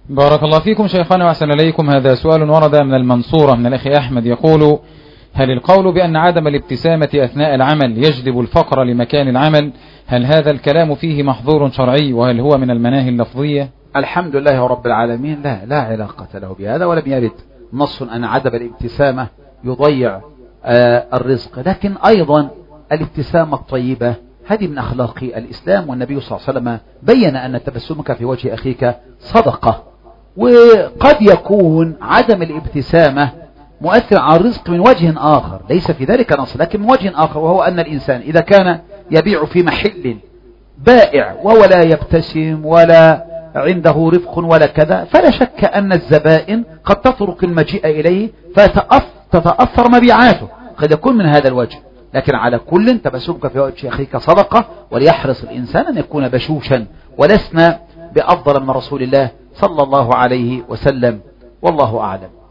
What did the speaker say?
بارك الله فيكم شيخنا وأحسن إليكم. هذا سؤال ورد من المنصورة من الأخ أحمد يقول: هل القول بأن عدم الابتسامة أثناء العمل يجلب الفقر لمكان العمل، هل هذا الكلام فيه محظور شرعي، وهل هو من المناهي اللفظية؟ الحمد لله رب العالمين، لا علاقة له بهذا، ولم يرد نص أن عدم الابتسامة يضيع الرزق. لكن أيضا الابتسامة الطيبة هذه من أخلاق الإسلام، والنبي صلى الله عليه وسلم بين أن تبسمك في وجه أخيك صدقة. وقد يكون عدم الابتسامة مؤثر على الرزق من وجه آخر ليس في ذلك نص، لكن من وجه آخر، وهو أن الإنسان إذا كان يبيع في محل بائع وهو لا يبتسم ولا عنده رفق ولا كذا، فلا شك أن الزبائن قد تترك المجيء إليه فتتأثر مبيعاته، قد يكون من هذا الوجه. لكن على كل تبسمك في وجه أخيك صدقة، وليحرص الإنسان أن يكون بشوشا، ولسنا بأفضل من رسول الله صلى الله عليه وسلم، والله أعلم.